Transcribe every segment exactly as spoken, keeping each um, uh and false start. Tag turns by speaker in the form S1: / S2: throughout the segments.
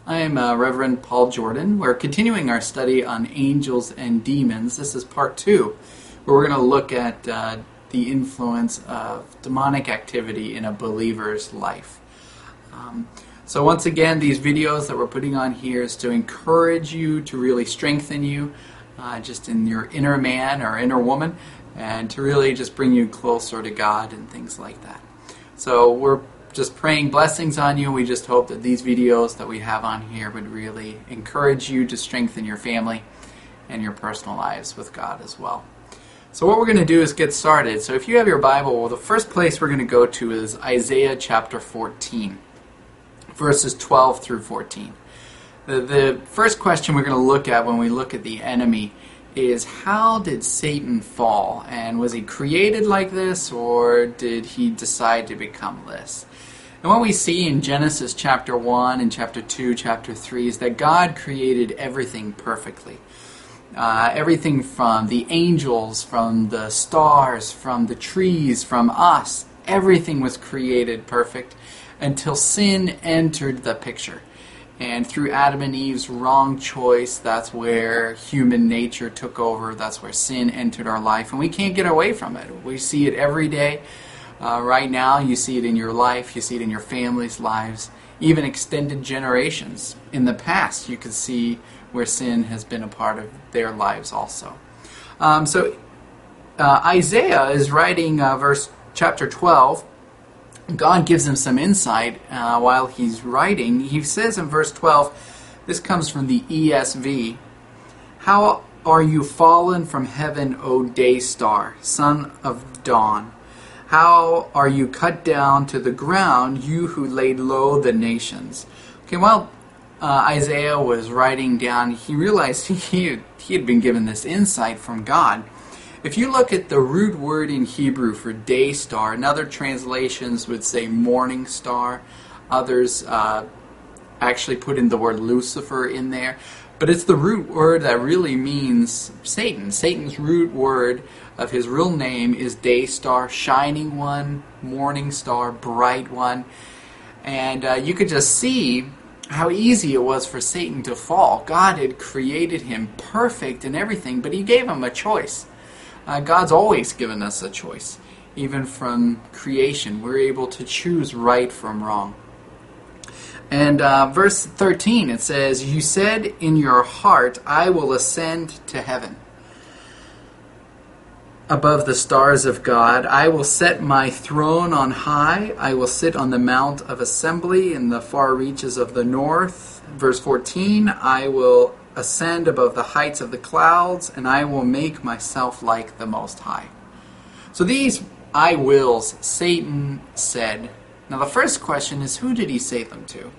S1: I am uh, Reverend Paul Jordan. We're continuing our study on angels and demons. This is part two, where we're going to look at uh, the influence of demonic activity in a believer's life. Um, so once again, these videos that we're putting on here is to encourage you, to really strengthen you, uh, just in your inner man or inner woman, and to really just bring you closer to God and things like that. So we're just praying blessings on you. We just hope that these videos that we have on here would really encourage you to strengthen your family and your personal lives with God as well. So what we're going to do is get started. So if you have your Bible, well, the first place we're going to go to is Isaiah chapter fourteen, verses twelve through fourteen. The, the first question we're going to look at when we look at the enemy is, how did Satan fall? And was he created like this, or did he decide to become this? And what we see in Genesis chapter one and chapter two, chapter three, is that God created everything perfectly. Uh, everything from the angels, from the stars, from the trees, from us. Everything was created perfect until sin entered the picture. And through Adam and Eve's wrong choice, that's where human nature took over. That's where sin entered our life. And we can't get away from it. We see it every day. Uh, right now, you see it in your life. You see it in your family's lives. Even extended generations. In the past, you could see where sin has been a part of their lives also. Um, so uh, Isaiah is writing uh, verse chapter twelve. God gives him some insight uh, while he's writing. He says in verse twelve, this comes from the E S V, "How are you fallen from heaven, O day star, son of dawn? How are you cut down to the ground, you who laid low the nations?" Okay, while uh, Isaiah was writing down, he realized he had, he had been given this insight from God. If you look at the root word in Hebrew for day star, and other translations would say morning star, others uh, actually put in the word Lucifer in there, but it's the root word that really means Satan. Satan's root word of his real name is day star, shining one, morning star, bright one. And uh, you could just see how easy it was for Satan to fall. God had created him perfect and everything, but he gave him a choice. Uh, God's always given us a choice. Even from creation, we're able to choose right from wrong. And uh, verse thirteen, it says, "You said in your heart, I will ascend to heaven. Above the stars of God, I will set my throne on high. I will sit on the mount of assembly in the far reaches of the north." Verse fourteen, "I will ascend above the heights of the clouds, and I will make myself like the Most High." So these I wills, Satan said. Now the first question is, who did he say them to?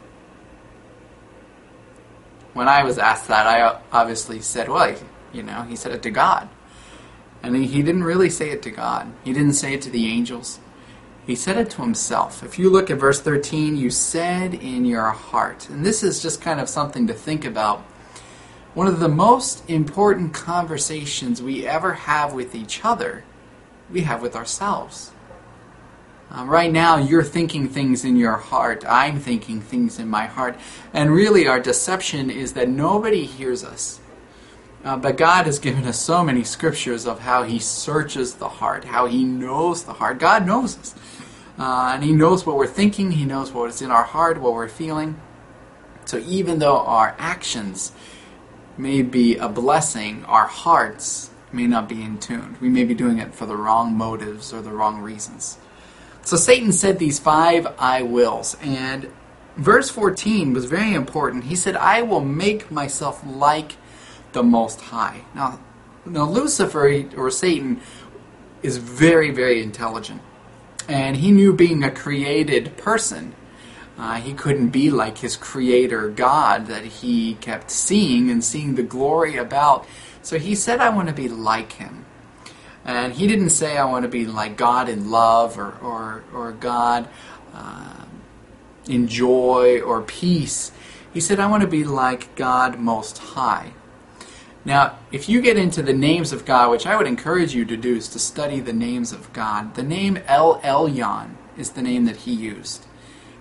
S1: When I was asked that, I obviously said, well, you know, he said it to God. And he didn't really say it to God. He didn't say it to the angels. He said it to himself. If you look at verse thirteen, "You said in your heart." And this is just kind of something to think about. One of the most important conversations we ever have with each other, we have with ourselves. Uh, right now, you're thinking things in your heart. I'm thinking things in my heart. And really, our deception is that nobody hears us. Uh, but God has given us so many scriptures of how He searches the heart, how He knows the heart. God knows us. Uh, and He knows what we're thinking. He knows what is in our heart, what we're feeling. So even though our actions may be a blessing, our hearts may not be in tune. We may be doing it for the wrong motives or the wrong reasons. So Satan said these five I wills, and verse fourteen was very important. He said, "I will make myself like the Most High." Now, now Lucifer, or Satan, is very, very intelligent. And he knew, being a created person, Uh, he couldn't be like his creator God that he kept seeing and seeing the glory about. So he said, I want to be like him. And he didn't say, I want to be like God in love, or, or, or God uh, in joy or peace. He said, I want to be like God Most High. Now, if you get into the names of God, which I would encourage you to do, is to study the names of God. The name El Elyon is the name that he used.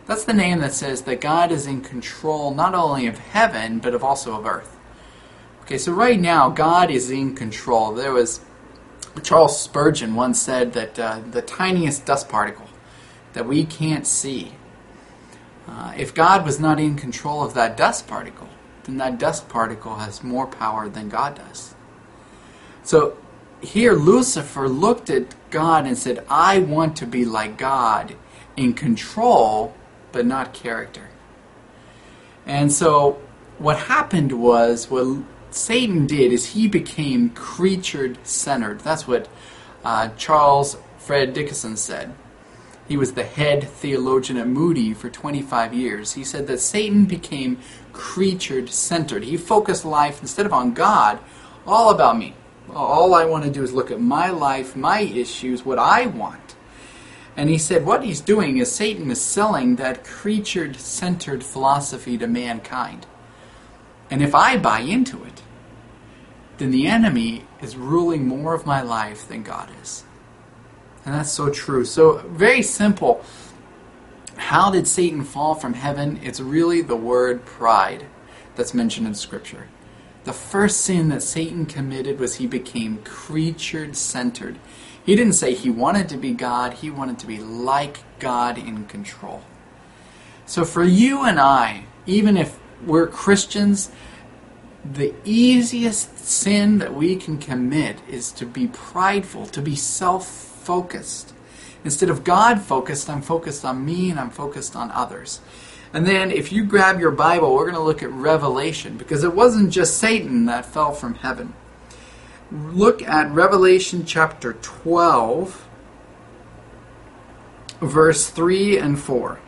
S1: That's the name that says that God is in control not only of heaven, but of also of earth. Okay, so right now, God is in control. There was, Charles Spurgeon once said that uh, the tiniest dust particle that we can't see, uh, if God was not in control of that dust particle, then that dust particle has more power than God does. So here Lucifer looked at God and said, I want to be like God in control, but not character. And so what happened was, what Satan did is he became creature-centered. That's what uh, Charles Fred Dickinson said. He was the head theologian at Moody for twenty-five years. He said that Satan became creature-centered. He focused life, instead of on God, all about me. All I want to do is look at my life, my issues, what I want. And he said what he's doing is Satan is selling that creature-centered philosophy to mankind. And if I buy into it, then the enemy is ruling more of my life than God is. And that's so true. So, very simple. How did Satan fall from heaven? It's really the word pride that's mentioned in Scripture. The first sin that Satan committed was he became creature-centered. He didn't say he wanted to be God. He wanted to be like God in control. So for you and I, even if we're Christians, the easiest sin that we can commit is to be prideful, to be self-focused. Instead of God-focused, I'm focused on me and I'm focused on others. And then if you grab your Bible, we're going to look at Revelation, because it wasn't just Satan that fell from heaven. Look at Revelation chapter twelve, verse three and four.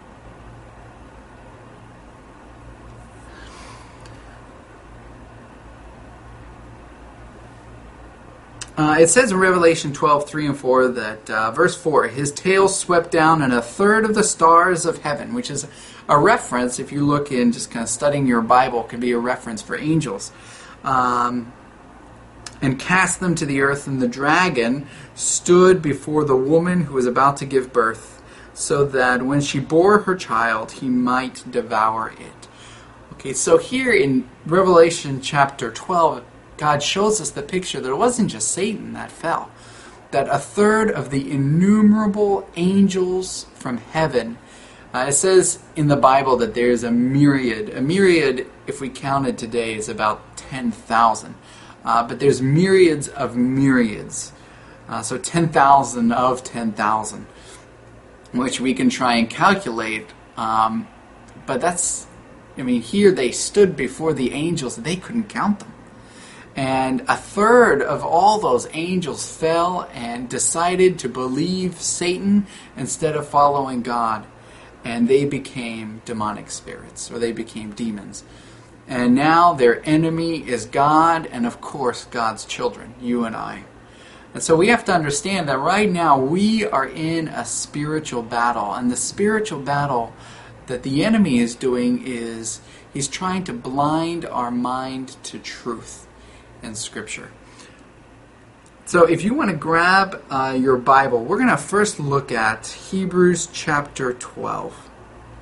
S1: Uh, it says in Revelation twelve, three and four that, uh, verse four, his tail swept down and a third of the stars of heaven, which is a reference, if you look in just kind of studying your Bible, could be a reference for angels, um, and cast them to the earth, and the dragon stood before the woman who was about to give birth, so that when she bore her child, he might devour it. Okay, so here in Revelation chapter twelve, God shows us the picture that it wasn't just Satan that fell, that a third of the innumerable angels from heaven, uh, it says in the Bible that there's a myriad. A myriad, if we counted today, is about ten thousand. Uh, but there's myriads of myriads. Uh, so ten thousand of ten thousand, which we can try and calculate. Um, but that's, I mean, here they stood before the angels, they couldn't count them. And a third of all those angels fell and decided to believe Satan instead of following God. And they became demonic spirits, or they became demons. And now their enemy is God, and of course God's children, you and I. And so we have to understand that right now we are in a spiritual battle. And the spiritual battle that the enemy is doing is he's trying to blind our mind to truth in Scripture. So if you want to grab uh, your Bible, we're going to first look at Hebrews chapter twelve,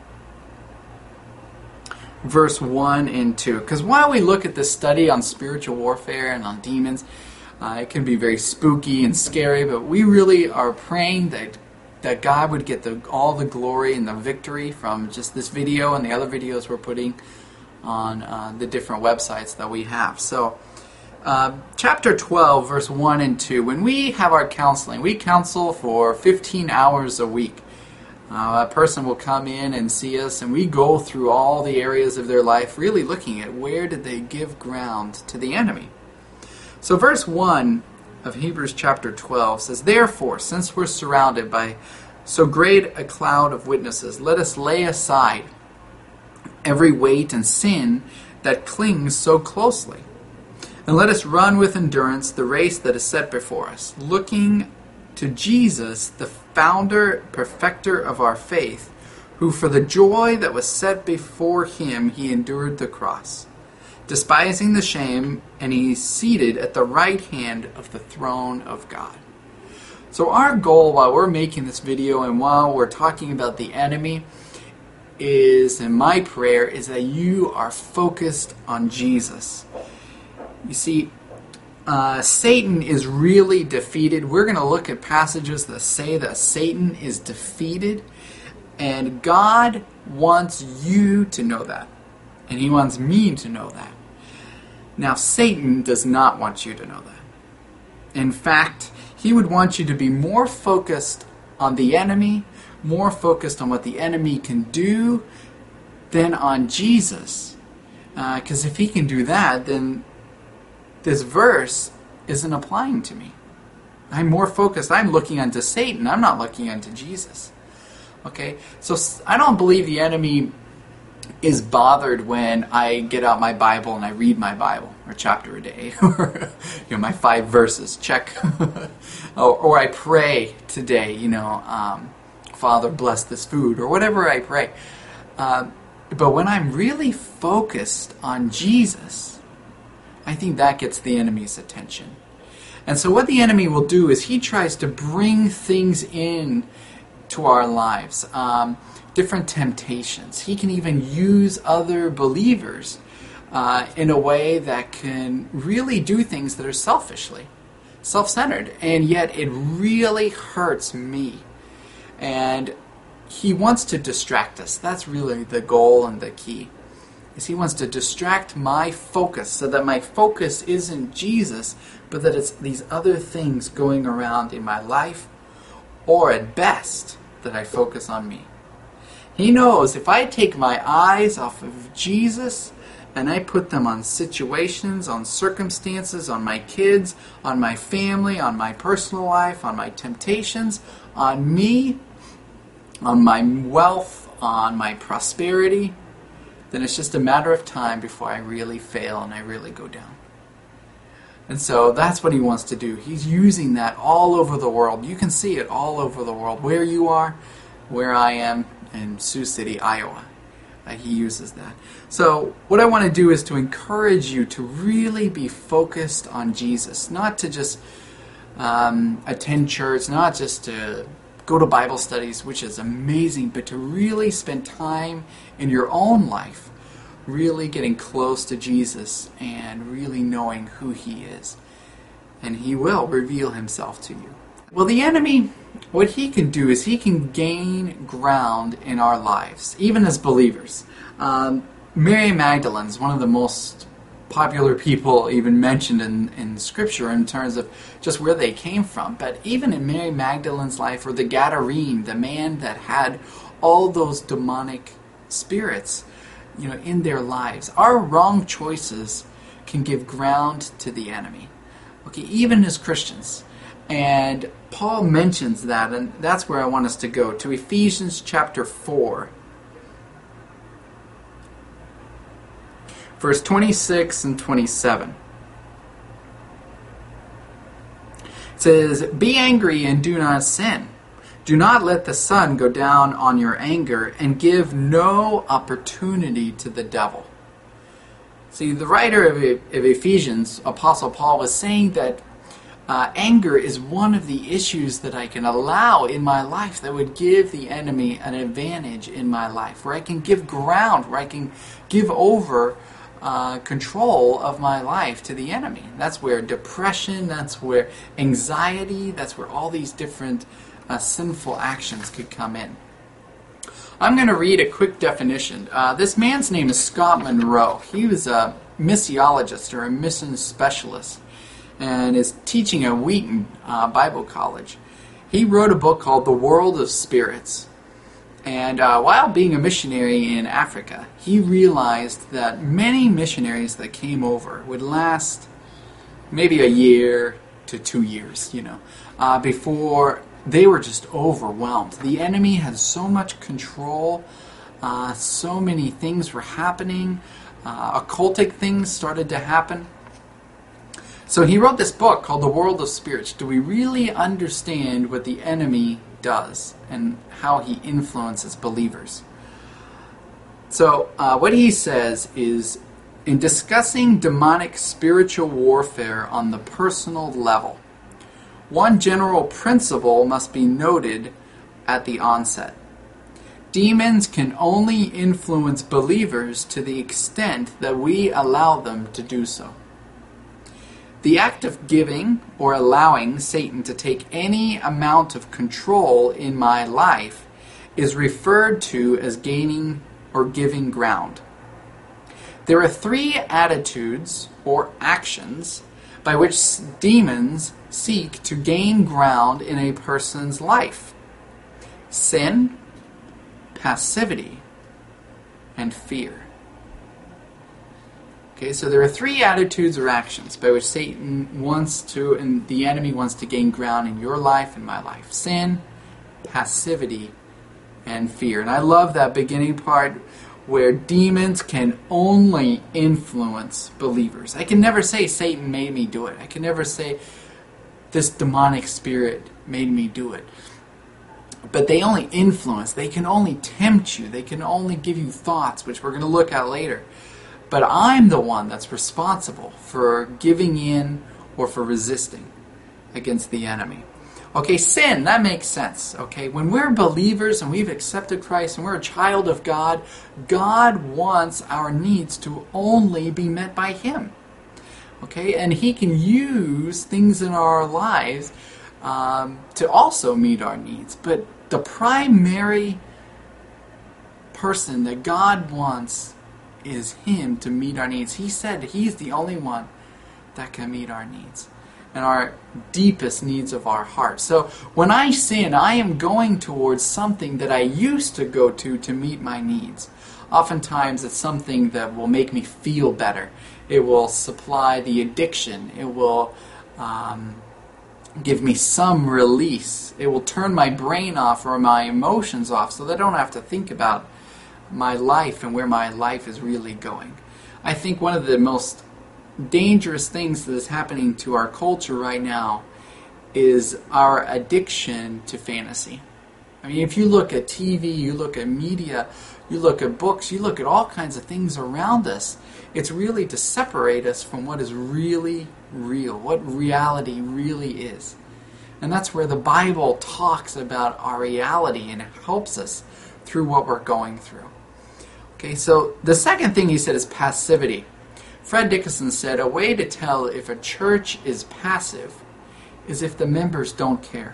S1: verse one and two. Because while we look at this study on spiritual warfare and on demons, uh, it can be very spooky and scary, but we really are praying that that God would get the, all the glory and the victory from just this video and the other videos we're putting on uh, the different websites that we have. So Uh, chapter twelve, verse one and two. When we have our counseling, we counsel for fifteen hours a week. Uh, a person will come in and see us, and we go through all the areas of their life, really looking at where did they give ground to the enemy. So verse one of Hebrews chapter twelve says, therefore, since we're surrounded by so great a cloud of witnesses, let us lay aside every weight and sin that clings so closely. And let us run with endurance the race that is set before us, looking to Jesus, the founder, perfecter of our faith, who for the joy that was set before him, he endured the cross, despising the shame, and he is seated at the right hand of the throne of God. So our goal while we're making this video and while we're talking about the enemy is, and my prayer is that you are focused on Jesus. You see, uh, Satan is really defeated. We're going to look at passages that say that Satan is defeated, and God wants you to know that, and He wants me to know that. Now, Satan does not want you to know that. In fact, he would want you to be more focused on the enemy, more focused on what the enemy can do than on Jesus. Because uh, if he can do that, then this verse isn't applying to me. I'm more focused. I'm looking unto Satan. I'm not looking unto Jesus. Okay? So I don't believe the enemy is bothered when I get out my Bible and I read my Bible, or chapter a day, or you know, my five verses, check. or, or I pray today, you know, um, Father, bless this food, or whatever I pray. Uh, but when I'm really focused on Jesus, I think that gets the enemy's attention. And so what the enemy will do is he tries to bring things in to our lives, um, different temptations. He can even use other believers uh, in a way that can really do things that are selfishly, self-centered, and yet it really hurts me. And he wants to distract us. That's really the goal and the key. Is he wants to distract my focus so that my focus isn't Jesus, but that it's these other things going around in my life, or at best, that I focus on me. He knows if I take my eyes off of Jesus and I put them on situations, on circumstances, on my kids, on my family, on my personal life, on my temptations, on me, on my wealth, on my prosperity, then it's just a matter of time before I really fail and I really go down. And so that's what he wants to do. He's using that all over the world. You can see it all over the world. Where you are, where I am, in Sioux City, Iowa. Uh, he uses that. So what I want to do is to encourage you to really be focused on Jesus. Not to just um, attend church, not just to go to Bible studies, which is amazing, but to really spend time in your own life really getting close to Jesus and really knowing who he is. And he will reveal himself to you. Well, the enemy, what he can do is he can gain ground in our lives, even as believers. Um, Mary Magdalene is one of the most popular people even mentioned in, in Scripture in terms of just where they came from. But even in Mary Magdalene's life, or the Gadarene, the man that had all those demonic spirits, you know, in their lives, our wrong choices can give ground to the enemy. Okay, even as Christians. And Paul mentions that, and that's where I want us to go, to Ephesians chapter four. Verse twenty-six and twenty-seven. It says, "Be angry and do not sin. Do not let the sun go down on your anger, and give no opportunity to the devil." See, the writer of, of Ephesians, Apostle Paul, was saying that uh, anger is one of the issues that I can allow in my life that would give the enemy an advantage in my life, where I can give ground, where I can give over uh, control of my life to the enemy. That's where depression, that's where anxiety, that's where all these different uh, sinful actions could come in. I'm going to read a quick definition. Uh, this man's name is Scott Monroe. He was a missiologist or a mission specialist and is teaching at Wheaton uh, Bible College. He wrote a book called The World of Spirits. And uh, while being a missionary in Africa, he realized that many missionaries that came over would last maybe a year to two years, you know, uh, before they were just overwhelmed. The enemy had so much control. Uh, so many things were happening. Uh, occultic things started to happen. So he wrote this book called The World of Spirits. Do we really understand what the enemy does and how he influences believers? So uh, what he says is, in discussing demonic spiritual warfare on the personal level, one general principle must be noted at the onset. Demons can only influence believers to the extent that we allow them to do so. The act of giving or allowing Satan to take any amount of control in my life is referred to as gaining or giving ground. There are three attitudes or actions by which demons seek to gain ground in a person's life: sin, passivity, and fear. Okay, so there are three attitudes or actions by which Satan wants to, and the enemy wants to gain ground in your life and my life: sin, passivity, and fear. And I love that beginning part where demons can only influence believers. I can never say Satan made me do it. I can never say this demonic spirit made me do it. But they only influence. They can only tempt you. They can only give you thoughts, which we're going to look at later. But I'm the one that's responsible for giving in or for resisting against the enemy. Okay, sin, that makes sense. Okay, when we're believers and we've accepted Christ and we're a child of God, God wants our needs to only be met by Him. Okay, and He can use things in our lives um, to also meet our needs. But the primary person that God wants is Him to meet our needs. He said He's the only one that can meet our needs and our deepest needs of our heart. So when I sin, I am going towards something that I used to go to to meet my needs. Oftentimes it's something that will make me feel better. It will supply the addiction. It will um, give me some release. It will turn my brain off or my emotions off so that I don't have to think about my life and where my life is really going. I think one of the most dangerous things that is happening to our culture right now is our addiction to fantasy. I mean, if you look at T V, you look at media, you look at books, you look at all kinds of things around us, it's really to separate us from what is really real, what reality really is. And that's where the Bible talks about our reality and helps us through what we're going through. Okay, so the second thing he said is passivity. Fred Dickinson said, a way to tell if a church is passive is if the members don't care.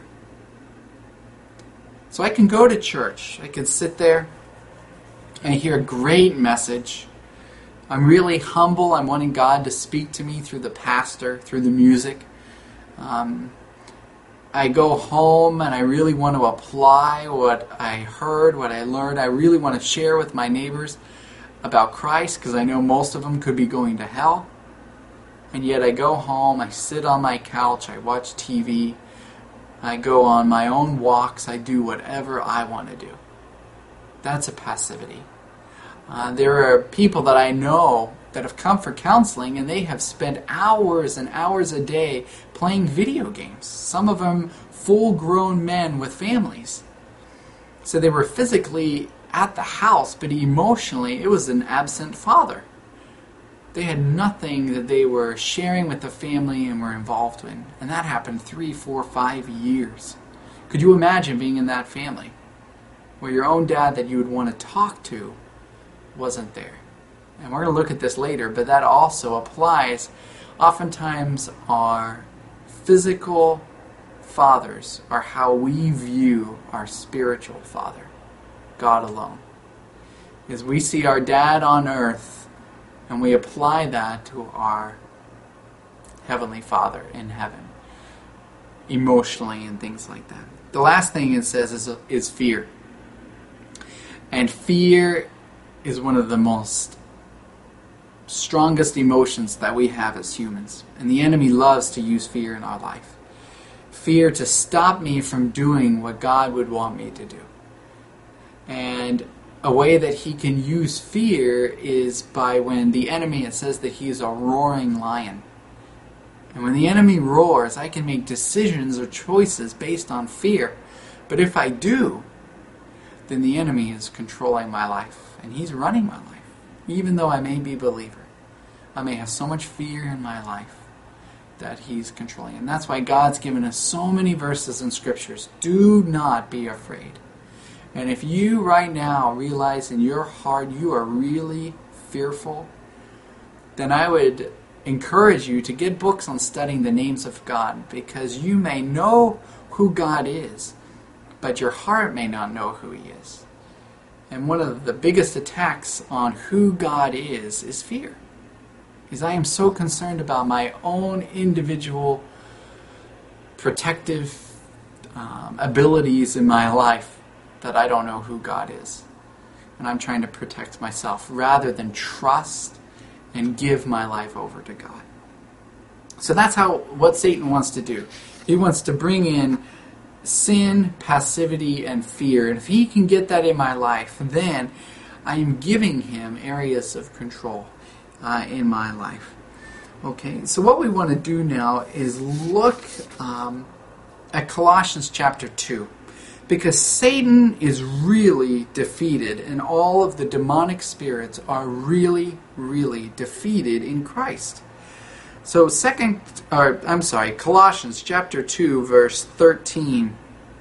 S1: So I can go to church, I can sit there and hear a great message. I'm really humble, I'm wanting God to speak to me through the pastor, through the music. Um, I go home and I really want to apply what I heard, what I learned. I really want to share with my neighbors about Christ, because I know most of them could be going to hell. And yet I go home, I sit on my couch, I watch T V, I go on my own walks, I do whatever I want to do. That's a passivity. Uh, there are people that I know that have come for counseling and they have spent hours and hours a day playing video games. Some of them full-grown men with families. So they were physically at the house, but emotionally it was an absent father. They had nothing that they were sharing with the family and were involved in. And that happened three, four, five years. Could you imagine being in that family where your own dad that you would want to talk to wasn't there? And we're going to look at this later, but that also applies. Oftentimes our physical fathers are how we view our spiritual father, God alone. As we see our dad on earth, and we apply that to our Heavenly Father in heaven, emotionally and things like that. The last thing it says is, is fear. And fear is one of the most strongest emotions that we have as humans. And the enemy loves to use fear in our life. Fear to stop me from doing what God would want me to do. And a way that he can use fear is by when the enemy, it says that he is a roaring lion. And when the enemy roars, I can make decisions or choices based on fear. But if I do, then the enemy is controlling my life. And he's running my life. Even though I may be a believer, I may have so much fear in my life that he's controlling. And that's why God's given us so many verses in scriptures. Do not be afraid. And if you right now realize in your heart you are really fearful, then I would encourage you to get books on studying the names of God, because you may know who God is, but your heart may not know who He is. And one of the biggest attacks on who God is is fear. Because I am so concerned about my own individual protective um, abilities in my life that I don't know who God is. And I'm trying to protect myself rather than trust and give my life over to God. So that's how what Satan wants to do. He wants to bring in sin, passivity, and fear. And if he can get that in my life, then I am giving him areas of control uh, in my life. Okay, so what we want to do now is look um, at Colossians chapter two. Because Satan is really defeated, and all of the demonic spirits are really, really defeated in Christ. So second, or I'm sorry, Colossians chapter two, verse thirteen.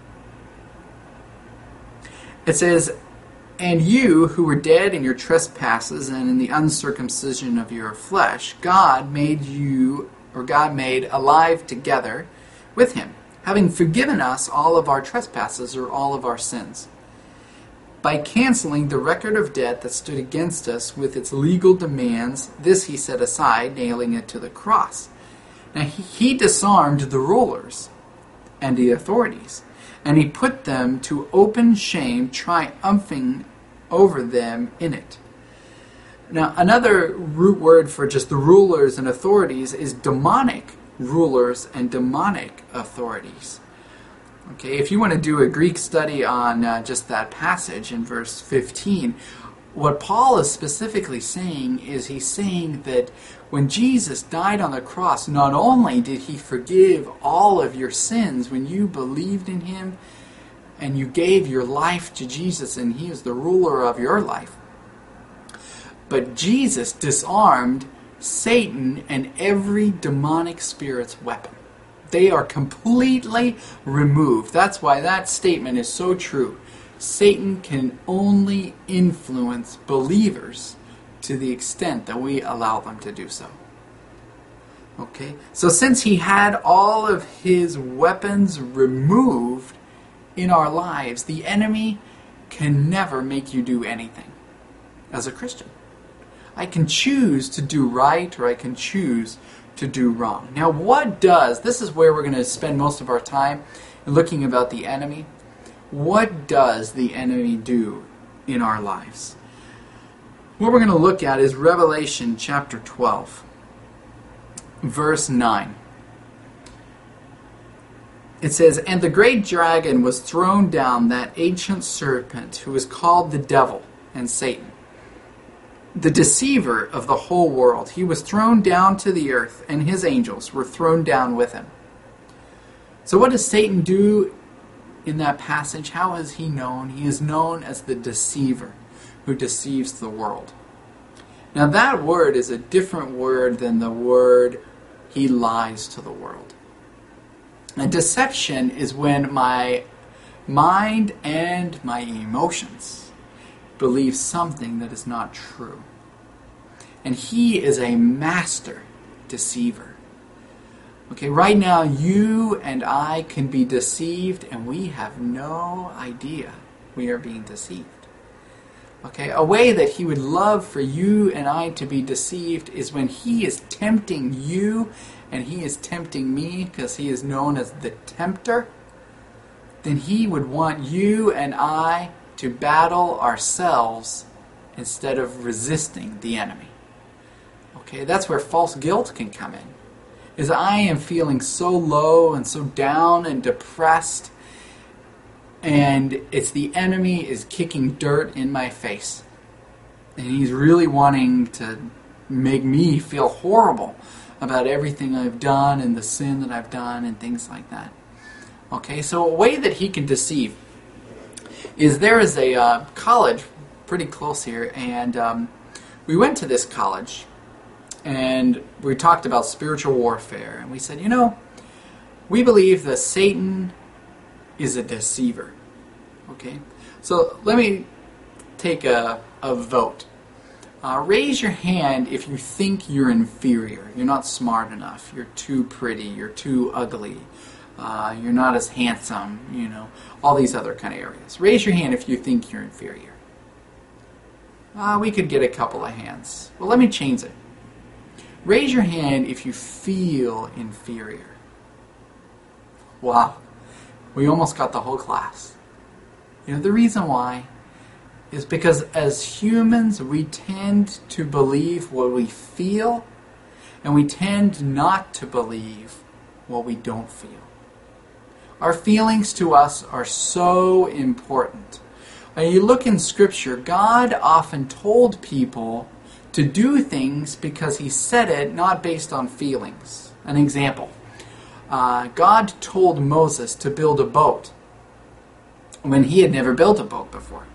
S1: It says, "And you who were dead in your trespasses and in the uncircumcision of your flesh, God made you, or God made alive together with Him, having forgiven us all of our trespasses," or all of our sins, "by canceling the record of debt that stood against us with its legal demands. This He set aside, nailing it to the cross." Now He, he disarmed the rulers and the authorities, and He put them to open shame, triumphing over them in it. Now another root word for just the rulers and authorities is demonic rulers and demonic authorities. Okay, if you want to do a Greek study on uh, just that passage in verse fifteen, what Paul is specifically saying is he's saying that when Jesus died on the cross, not only did He forgive all of your sins when you believed in Him and you gave your life to Jesus and He is the ruler of your life, but Jesus disarmed Satan and every demonic spirit's weapon. They are completely removed. That's why that statement is so true. Satan can only influence believers to the extent that we allow them to do so. Okay? So since he had all of his weapons removed in our lives, the enemy can never make you do anything as a Christian. I can choose to do right, or I can choose to do wrong. Now what does, this is where we're going to spend most of our time looking about the enemy. What does the enemy do in our lives? What we're going to look at is Revelation chapter twelve, verse nine. It says, "And the great dragon was thrown down, that ancient serpent, who is called the devil and Satan, the deceiver of the whole world. He was thrown down to the earth, and his angels were thrown down with him." So what does Satan do in that passage? How is he known? He is known as the deceiver who deceives the world. Now that word is a different word than the word he lies to the world. And deception is when my mind and my emotions believe something that is not true. And he is a master deceiver. Okay, right now you and I can be deceived and we have no idea we are being deceived. Okay, a way that he would love for you and I to be deceived is when he is tempting you and he is tempting me, because he is known as the tempter. Then he would want you and I to battle ourselves instead of resisting the enemy. Okay, that's where false guilt can come in. Is I am feeling so low and so down and depressed, and it's the enemy is kicking dirt in my face. And he's really wanting to make me feel horrible about everything I've done and the sin that I've done and things like that. Okay, so a way that he can deceive is there is a uh, college pretty close here, and um, we went to this college, and we talked about spiritual warfare, and we said, you know, we believe that Satan is a deceiver. Okay, So let me take a, a vote. Uh, raise your hand if you think you're inferior. You're not smart enough. You're too pretty. You're too ugly. Uh, you're not as handsome. You know, all these other kind of areas. Raise your hand if you think you're inferior. Uh, we could get a couple of hands. Well, let me change it. Raise your hand if you feel inferior. Wow. We almost got the whole class. You know, the reason why is because as humans, we tend to believe what we feel, and we tend not to believe what we don't feel. Our feelings to us are so important. When you look in Scripture, God often told people to do things because He said it, not based on feelings. An example, uh, God told Moses to build a boat when he had never built a boat before.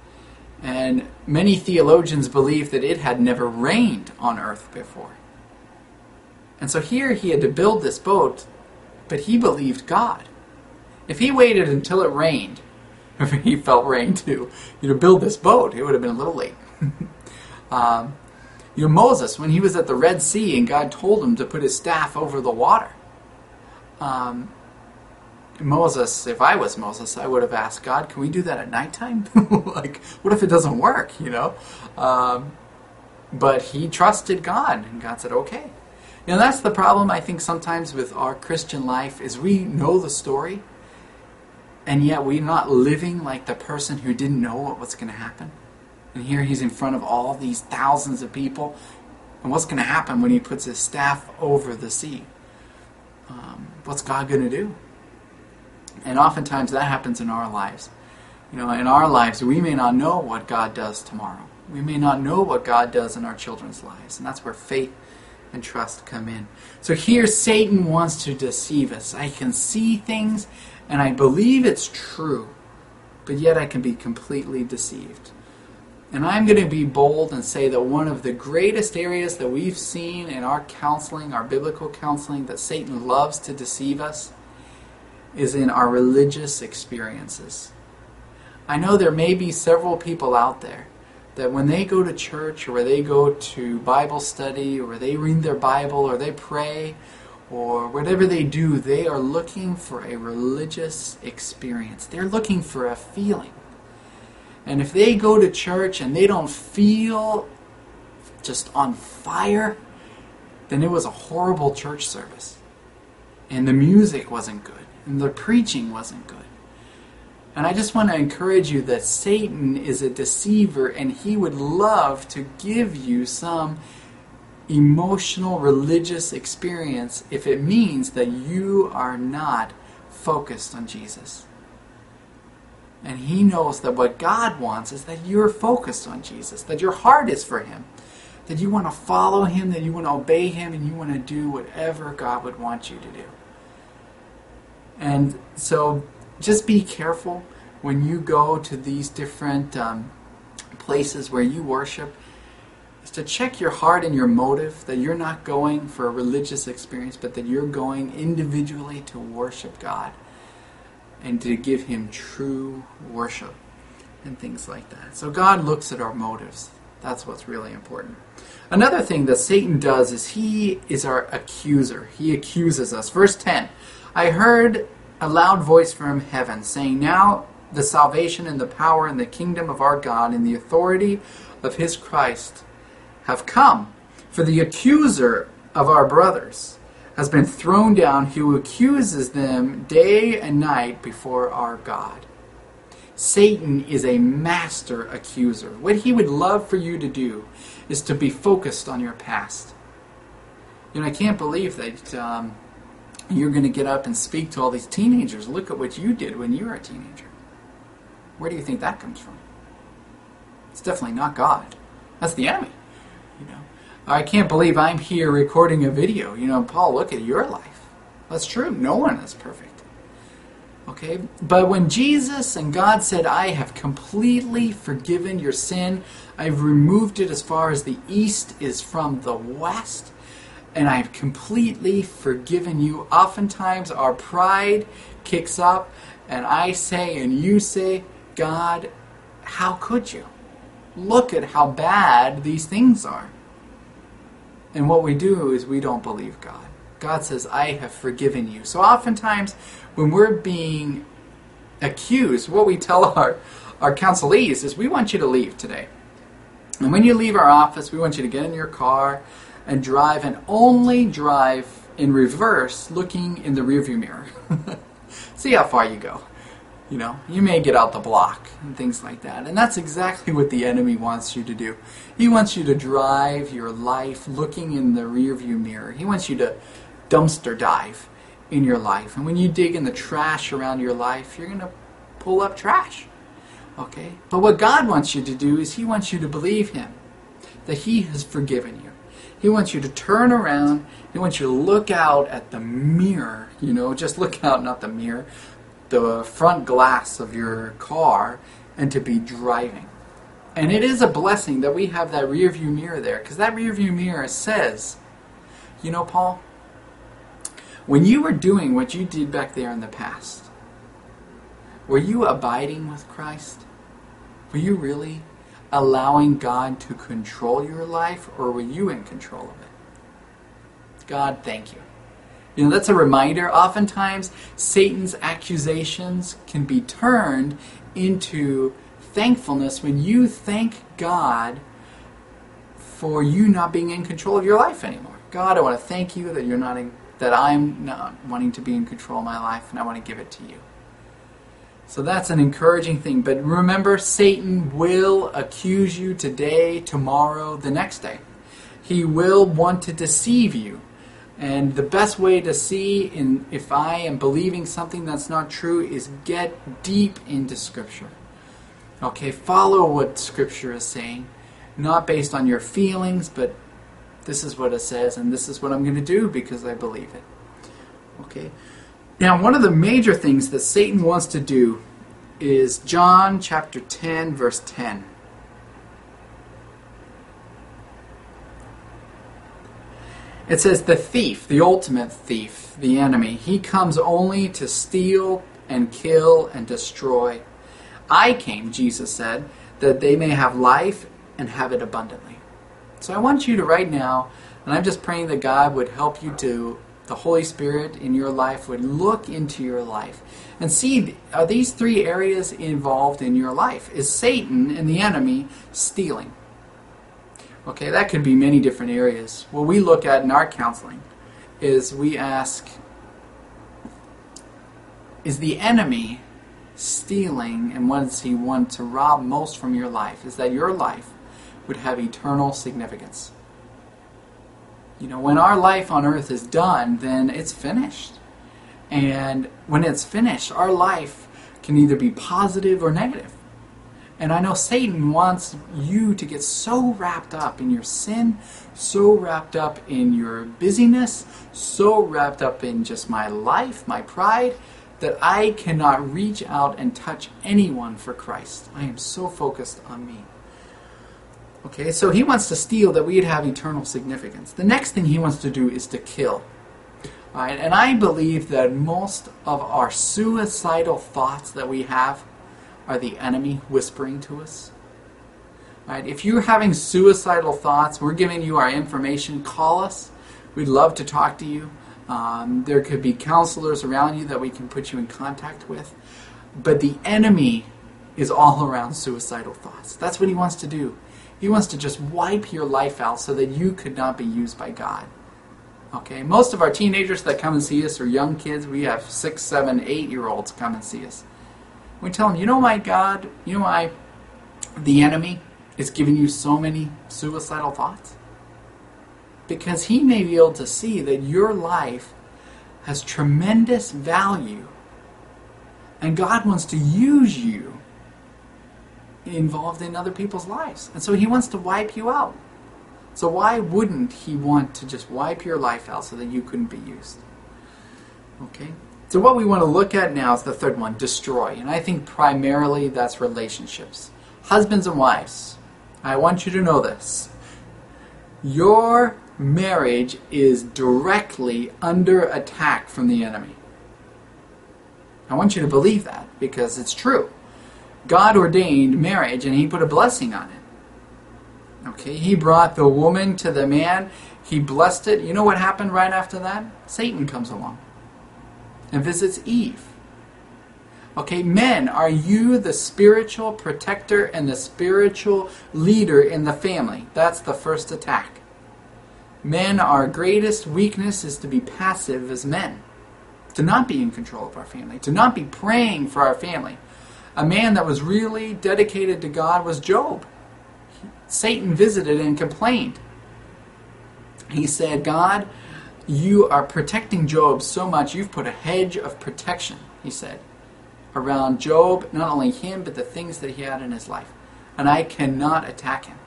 S1: And many theologians believe that it had never rained on earth before. And so here he had to build this boat, but he believed God. If he waited until it rained, if he felt rain too, you know, build this boat, it would have been a little late. um, you know, Moses, when he was at the Red Sea and God told him to put his staff over the water, um, Moses, if I was Moses, I would have asked God, can we do that at nighttime? Like, what if it doesn't work, you know? Um, but he trusted God, and God said, okay. You know, that's the problem, I think, sometimes with our Christian life, is we know the story, and yet we're not living like the person who didn't know what was going to happen. And here he's in front of all these thousands of people, and what's going to happen when he puts his staff over the sea? Um, what's God going to do? And oftentimes that happens in our lives. You know, in our lives, we may not know what God does tomorrow. We may not know what God does in our children's lives. And that's where faith and trust come in. So here Satan wants to deceive us. I can see things and I believe it's true, but yet I can be completely deceived. And I'm going to be bold and say that one of the greatest areas that we've seen in our counseling, our biblical counseling, that Satan loves to deceive us is in our religious experiences. I know there may be several people out there that when they go to church, or where they go to Bible study, or they read their Bible, or they pray, or whatever they do, they are looking for a religious experience. They're looking for a feeling. And if they go to church and they don't feel just on fire, then it was a horrible church service. And the music wasn't good. And the preaching wasn't good. And I just want to encourage you that Satan is a deceiver, and he would love to give you some emotional, religious experience if it means that you are not focused on Jesus. And he knows that what God wants is that you're focused on Jesus, that your heart is for Him, that you want to follow Him, that you want to obey Him, and you want to do whatever God would want you to do. And so just be careful when you go to these different um, places where you worship, is to check your heart and your motive, that you're not going for a religious experience, but that you're going individually to worship God and to give Him true worship and things like that. So God looks at our motives. That's what's really important. Another thing that Satan does is he is our accuser. He accuses us. Verse ten, I heard a loud voice from heaven saying, now the salvation and the power and the kingdom of our God and the authority of His Christ have come. For the accuser of our brothers has been thrown down, who accuses them day and night before our God. Satan is a master accuser. What he would love for you to do is to be focused on your past. You know, I can't believe that um, you're going to get up and speak to all these teenagers. Look at what you did when you were a teenager. Where do you think that comes from? It's definitely not God. That's the enemy. You know, I can't believe I'm here recording a video. You know, Paul, look at your life. That's true. No one is perfect. Okay? But when Jesus and God said, I have completely forgiven your sin, I've removed it as far as the east is from the west, and I've completely forgiven you. Oftentimes our pride kicks up, and I say and you say, God, how could you? Look at how bad these things are. And what we do is we don't believe God. God says, I have forgiven you. So oftentimes when we're being accused, what we tell our, our counselees is, we want you to leave today. And when you leave our office, we want you to get in your car and drive, and only drive in reverse, looking in the rearview mirror. See how far you go. You know, you may get out the block and things like that. And that's exactly what the enemy wants you to do. He wants you to drive your life looking in the rearview mirror. He wants you to dumpster dive in your life. And when you dig in the trash around your life, you're going to pull up trash. Okay? But what God wants you to do is He wants you to believe Him, that He has forgiven you. He wants you to turn around. He wants you to look out at the mirror. You know, just look out, not the mirror, the front glass of your car, and to be driving. And it is a blessing that we have that rear view mirror there, because that rear view mirror says, you know, Paul, when you were doing what you did back there in the past, were you abiding with Christ? Were you really allowing God to control your life, or were you in control of it? God, thank you. You know, that's a reminder. Oftentimes, Satan's accusations can be turned into thankfulness when you thank God for you not being in control of your life anymore. God, I want to thank you that you're not in, that I'm not wanting to be in control of my life, and I want to give it to you. So that's an encouraging thing. But remember, Satan will accuse you today, tomorrow, the next day. He will want to deceive you. And the best way to see in, if I am believing something that's not true, is get deep into Scripture. Okay, follow what Scripture is saying. Not based on your feelings, but this is what it says, and this is what I'm going to do because I believe it. Okay. Now, one of the major things that Satan wants to do is John chapter ten, verse ten. It says, the thief, the ultimate thief, the enemy, he comes only to steal and kill and destroy. I came, Jesus said, that they may have life and have it abundantly. So I want you to right now, and I'm just praying that God would help you to, the Holy Spirit in your life would look into your life and see, are these three areas involved in your life? Is Satan and the enemy stealing? Okay, that could be many different areas. What we look at in our counseling is we ask, is the enemy stealing, and what does he want to rob most from your life? Is that your life would have eternal significance. You know, when our life on earth is done, then it's finished. And when it's finished, our life can either be positive or negative. And I know Satan wants you to get so wrapped up in your sin, so wrapped up in your busyness, so wrapped up in just my life, my pride, that I cannot reach out and touch anyone for Christ. I am so focused on me. Okay, so he wants to steal that we'd have eternal significance. The next thing he wants to do is to kill. All right, and I believe that most of our suicidal thoughts that we have are the enemy whispering to us. Right? If you're having suicidal thoughts, we're giving you our information, call us. We'd love to talk to you. Um, there could be counselors around you that we can put you in contact with. But the enemy is all around suicidal thoughts. That's what he wants to do. He wants to just wipe your life out so that you could not be used by God. Okay, most of our teenagers that come and see us are young kids. We have six, seven, eight-year-olds come and see us. We tell them, you know why God, you know why the enemy is giving you so many suicidal thoughts? Because he may be able to see that your life has tremendous value, and God wants to use you involved in other people's lives. And so he wants to wipe you out. So why wouldn't he want to just wipe your life out so that you couldn't be used? Okay? So what we want to look at now is the third one, destroy. And I think primarily that's relationships. Husbands and wives, I want you to know this. Your marriage is directly under attack from the enemy. I want you to believe that because it's true. God ordained marriage and he put a blessing on it. Okay, he brought the woman to the man, he blessed it. You know what happened right after that? Satan comes along and visits Eve. Okay, men, are you the spiritual protector and the spiritual leader in the family? That's the first attack. Men, our greatest weakness is to be passive as men, to not be in control of our family, to not be praying for our family. A man that was really dedicated to God was Job. Satan visited and complained. He said, God, you are protecting Job so much, you've put a hedge of protection, he said, around Job, not only him, but the things that he had in his life. And I cannot attack him.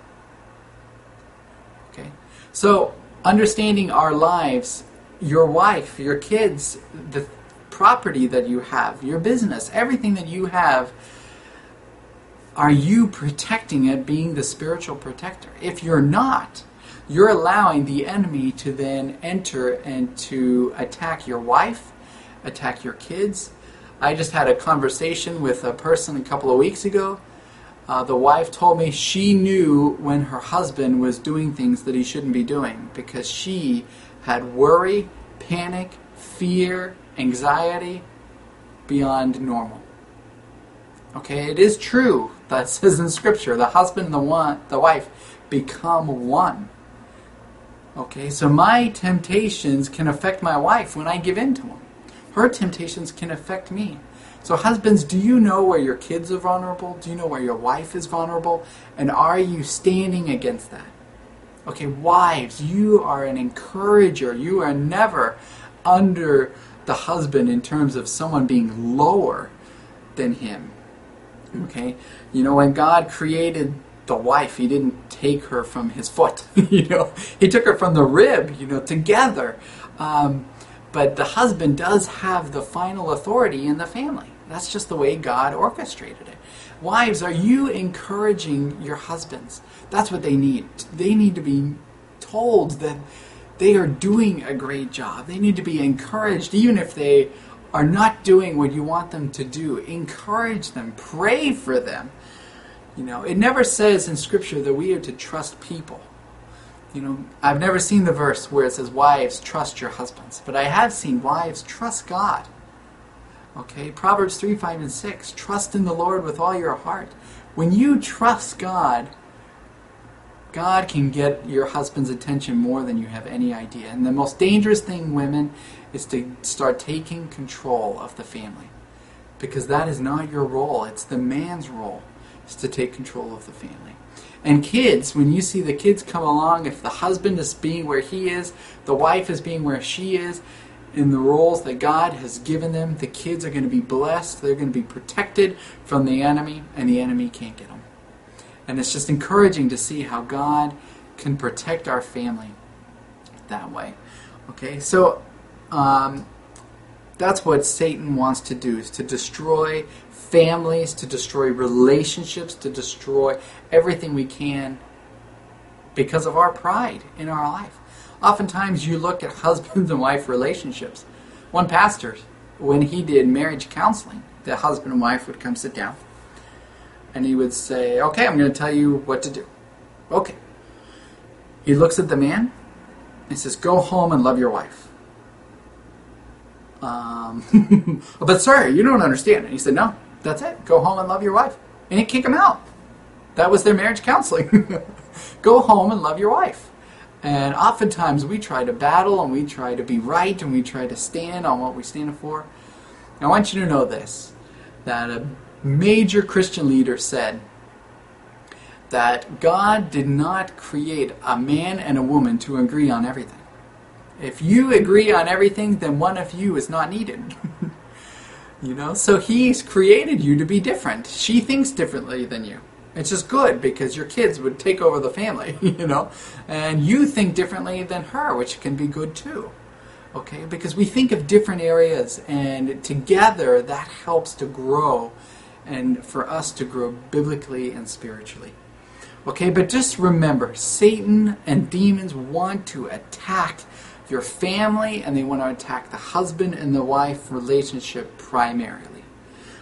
S1: Okay? So, understanding our lives, your wife, your kids, the property that you have, your business, everything that you have, are you protecting it, being the spiritual protector? If you're not, you're allowing the enemy to then enter and to attack your wife, attack your kids. I just had a conversation with a person a couple of weeks ago. Uh, the wife told me she knew when her husband was doing things that he shouldn't be doing because she had worry, panic, fear, anxiety beyond normal. Okay, it is true that says in Scripture, the husband and the one, the wife become one. Okay, so my temptations can affect my wife when I give in to them. Her temptations can affect me. So husbands, do you know where your kids are vulnerable? Do you know where your wife is vulnerable? And are you standing against that? Okay, wives, you are an encourager. You are never under the husband in terms of someone being lower than him. Okay, you know, when God created the wife, he didn't take her from his foot. you know, he took her from the rib, you know, together. Um, but the husband does have the final authority in the family. That's just the way God orchestrated it. Wives, are you encouraging your husbands? That's what they need. They need to be told that they are doing a great job. They need to be encouraged, even if they are not doing what you want them to do. Encourage them. Pray for them. You know, it never says in Scripture that we are to trust people. You know, I've never seen the verse where it says, wives, trust your husbands. But I have seen wives trust God. Okay, Proverbs three, five, and six. Trust in the Lord with all your heart. When you trust God, God can get your husband's attention more than you have any idea. And the most dangerous thing, women, is to start taking control of the family. Because that is not your role. It's the man's role, is to take control of the family. And kids, when you see the kids come along, if the husband is being where he is, the wife is being where she is, in the roles that God has given them, the kids are going to be blessed, they're going to be protected from the enemy, and the enemy can't get them. And it's just encouraging to see how God can protect our family that way. Okay, so um, that's what Satan wants to do, is to destroy families, to destroy relationships, to destroy everything we can because of our pride in our life. Oftentimes you look at husband and wife relationships. One pastor, when he did marriage counseling, the husband and wife would come sit down and he would say, okay, I'm going to tell you what to do. Okay. He looks at the man and says, go home and love your wife. Um, but sir, you don't understand. And he said, no, that's it. Go home and love your wife. And he'd kick him out. That was their marriage counseling. Go home and love your wife. And oftentimes we try to battle and we try to be right and we try to stand on what we stand for. I want you to know this, that a major Christian leader said that God did not create a man and a woman to agree on everything. If you agree on everything, then one of you is not needed. You know, so he's created you to be different. She thinks differently than you. It's just good because your kids would take over the family, you know, and you think differently than her, which can be good too. Okay, because we think of different areas, and together that helps to grow and for us to grow biblically and spiritually. Okay, but just remember, Satan and demons want to attack your family, and they want to attack the husband and the wife relationship primarily.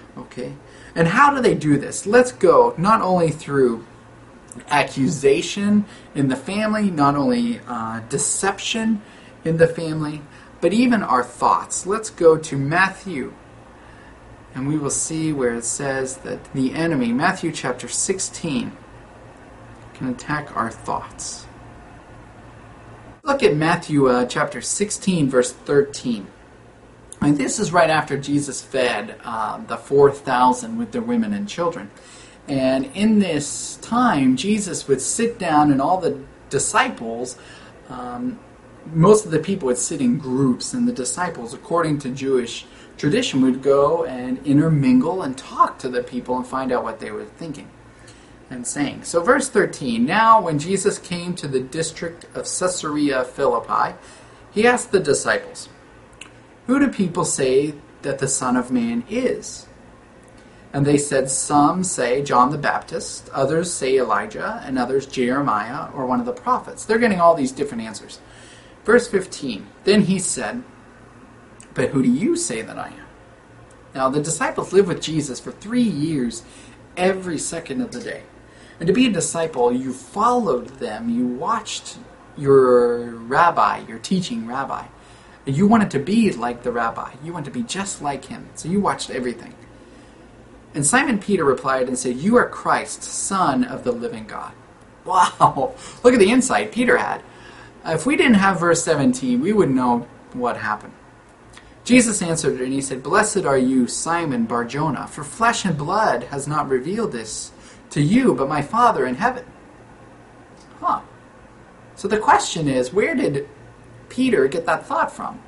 S1: Okay? And how do they do this? Let's go not only through accusation in the family, not only uh, deception in the family, but even our thoughts. Let's go to Matthew, and we will see where it says that the enemy, Matthew chapter sixteen, can attack our thoughts. Look at Matthew uh, chapter sixteen, verse thirteen. And this is right after Jesus fed uh, the four thousand with their women and children. And in this time, Jesus would sit down, and all the disciples, um, most of the people would sit in groups, and the disciples, according to Jewish tradition, would go and intermingle and talk to the people and find out what they were thinking and saying. So verse thirteen, now when Jesus came to the district of Caesarea Philippi, he asked the disciples, who do people say that the Son of Man is? And they said, some say John the Baptist, others say Elijah, and others Jeremiah or one of the prophets. They're getting all these different answers. Verse fifteen, then he said, but who do you say that I am? Now the disciples lived with Jesus for three years every second of the day. And to be a disciple, you followed them, you watched your rabbi, your teaching rabbi. You wanted to be like the rabbi. You wanted to be just like him. So you watched everything. And Simon Peter replied and said, you are Christ, Son of the living God. Wow! Look at the insight Peter had. If we didn't have verse seventeen, we would know what happened. Jesus answered and he said, blessed are you, Simon Bar-Jonah, for flesh and blood has not revealed this to you, but my Father in heaven. Huh. So the question is, where did Peter get that thought from?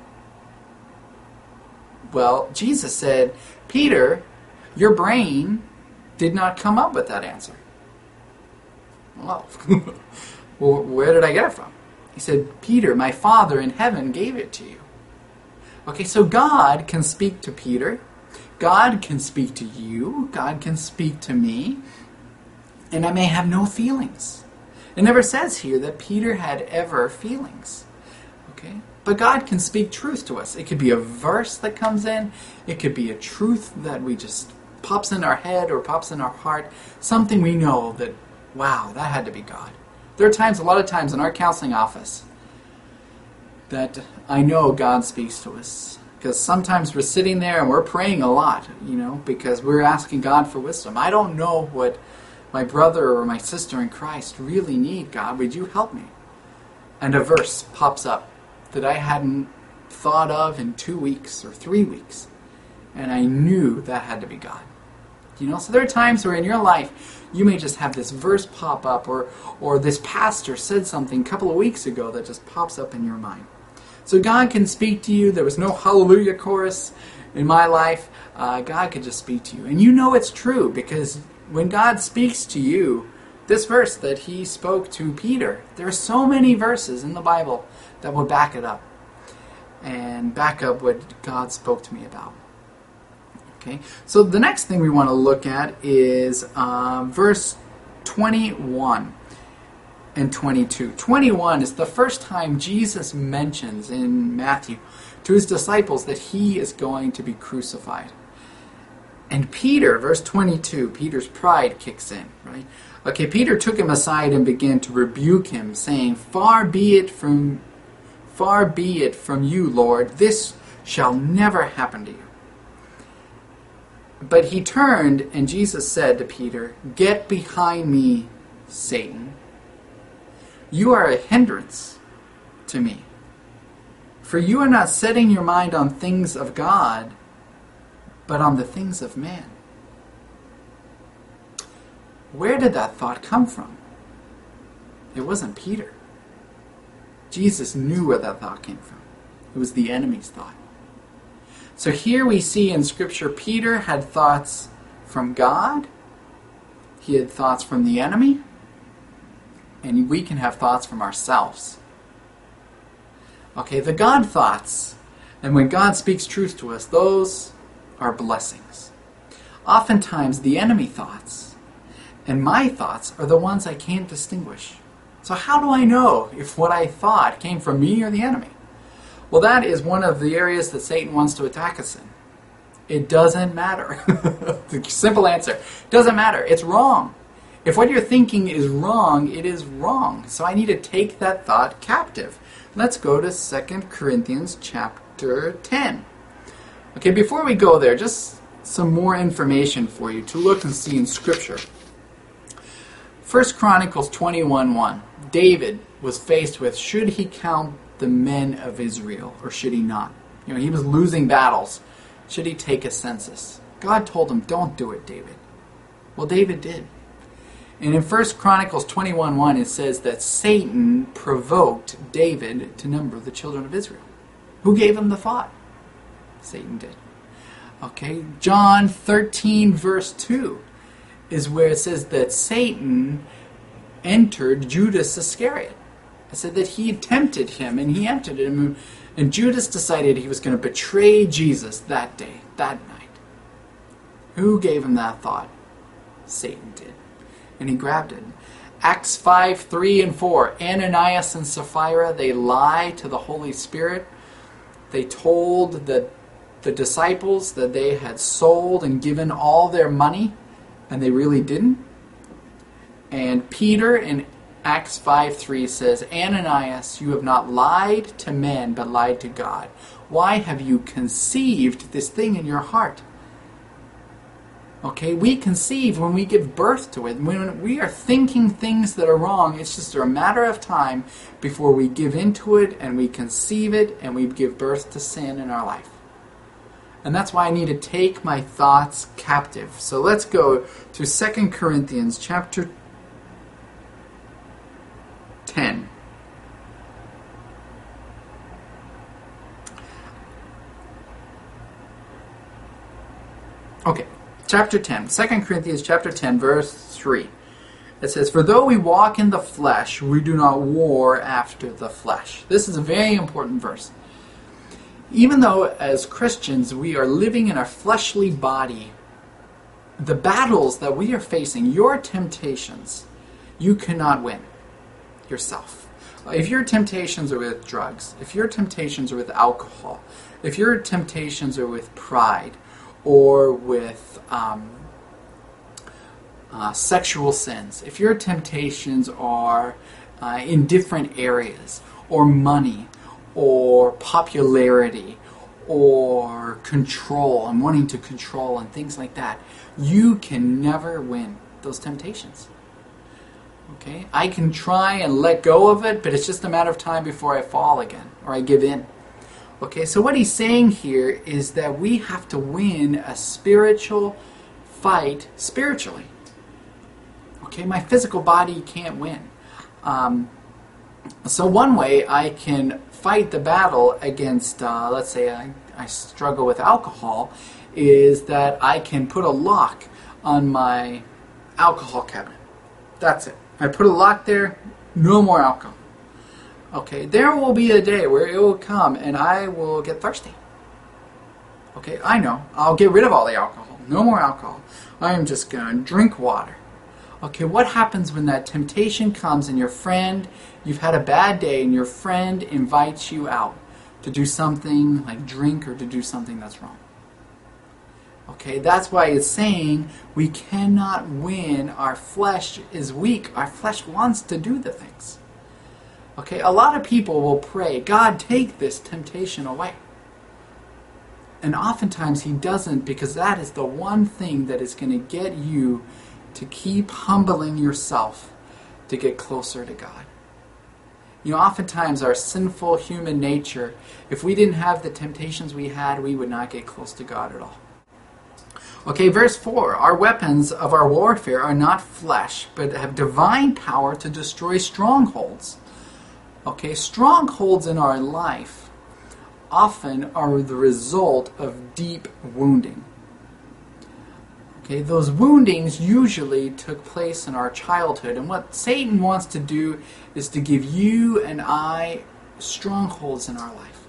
S1: Well, Jesus said, Peter, your brain did not come up with that answer. Well, well, where did I get it from? He said, Peter, my Father in heaven gave it to you. Okay, so God can speak to Peter. God can speak to you. God can speak to me. And I may have no feelings. It never says here that Peter had ever feelings. Okay? But God can speak truth to us. It could be a verse that comes in. It could be a truth that we just pops in our head or pops in our heart. Something we know that, wow, that had to be God. There are times, a lot of times in our counseling office, that I know God speaks to us. Because sometimes we're sitting there and we're praying a lot, you know, because we're asking God for wisdom. I don't know what my brother or my sister in Christ really need, God. Would you help me? And a verse pops up that I hadn't thought of in two weeks or three weeks. And I knew that had to be God. You know, so there are times where in your life you may just have this verse pop up, or, or this pastor said something a couple of weeks ago that just pops up in your mind. So God can speak to you. There was no hallelujah chorus in my life. Uh, God could just speak to you. And you know it's true, because when God speaks to you, this verse that he spoke to Peter, there are so many verses in the Bible that will back it up and back up what God spoke to me about. Okay, so the next thing we want to look at is uh, verse twenty-one and twenty-two. twenty-one is the first time Jesus mentions in Matthew to his disciples that he is going to be crucified. And Peter, verse twenty-two, Peter's pride kicks in, right? Okay, Peter took him aside and began to rebuke him, saying, Far be it from, far be it from you, Lord, this shall never happen to you. But he turned, and Jesus said to Peter, Get behind me, Satan. You are a hindrance to me. For you are not setting your mind on things of God, but on the things of man. Where did that thought come from? It wasn't Peter. Jesus knew where that thought came from. It was the enemy's thought. So here we see in Scripture, Peter had thoughts from God, he had thoughts from the enemy, and we can have thoughts from ourselves. Okay, the God thoughts, and when God speaks truth to us, those are blessings. Oftentimes, the enemy thoughts and my thoughts are the ones I can't distinguish. So how do I know if what I thought came from me or the enemy? Well, that is one of the areas that Satan wants to attack us in, It doesn't matter. The simple answer. Doesn't matter. It's wrong. If what you're thinking is wrong, it is wrong. So I need to take that thought captive. Let's go to Second Corinthians chapter ten. Okay, before we go there, just some more information for you to look and see in Scripture. First Chronicles twenty-one one. David was faced with, should he count the men of Israel or should he not? You know, he was losing battles. Should he take a census? God told him, don't do it, David. Well, David did. And in First Chronicles twenty-one one, it says that Satan provoked David to number the children of Israel. Who gave him the thought? Satan did. Okay, John thirteen verse two is where it says that Satan entered Judas Iscariot. It said that he tempted him and he entered him. And Judas decided he was going to betray Jesus that day, that night. Who gave him that thought? Satan did. And he grabbed it. Acts five, three and four. Ananias and Sapphira, they lie to the Holy Spirit. They told the, the disciples that they had sold and given all their money, and they really didn't. And Peter in Acts five three says, Ananias, you have not lied to men, but lied to God. Why have you conceived this thing in your heart? Okay, we conceive when we give birth to it. When we are thinking things that are wrong, it's just a matter of time before we give into it and we conceive it and we give birth to sin in our life. And that's why I need to take my thoughts captive. So let's go to Second Corinthians chapter ten. Okay, chapter ten. Second Corinthians chapter ten, verse three. It says, for though we walk in the flesh, we do not war after the flesh. This is a very important verse. Even though as Christians we are living in a fleshly body, the battles that we are facing, your temptations, you cannot win yourself. If your temptations are with drugs, if your temptations are with alcohol, if your temptations are with pride or with um, uh, sexual sins, if your temptations are uh, in different areas, or money, or popularity, or control, and wanting to control, and things like that, you can never win those temptations. Okay, I can try and let go of it, but it's just a matter of time before I fall again, or I give in. Okay, so what he's saying here is that we have to win a spiritual fight spiritually. Okay, my physical body can't win. Um, so one way I can fight the battle against, uh, let's say I, I struggle with alcohol, is that I can put a lock on my alcohol cabinet. That's it. I put a lock there, no more alcohol. Okay, there will be a day where it will come and I will get thirsty. Okay, I know. I'll get rid of all the alcohol. No more alcohol. I am just going to drink water. Okay, what happens when that temptation comes and your friend, you've had a bad day and your friend invites you out to do something like drink or to do something that's wrong? Okay, that's why it's saying we cannot win. Our flesh is weak. Our flesh wants to do the things. Okay, a lot of people will pray, God, take this temptation away. And oftentimes he doesn't, because that is the one thing that is going to get you to keep humbling yourself to get closer to God. You know, oftentimes our sinful human nature, if we didn't have the temptations we had, we would not get close to God at all. Okay, verse four, our weapons of our warfare are not flesh, but have divine power to destroy strongholds. Okay, strongholds in our life often are the result of deep wounding. Okay, those woundings usually took place in our childhood, and what Satan wants to do is to give you and I strongholds in our life.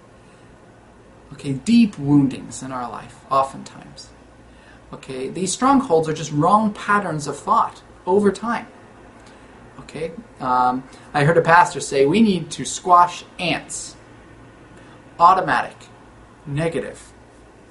S1: Okay, deep woundings in our life, oftentimes. Okay, these strongholds are just wrong patterns of thought over time. Okay, um, I heard a pastor say we need to squash ants. Automatic, negative,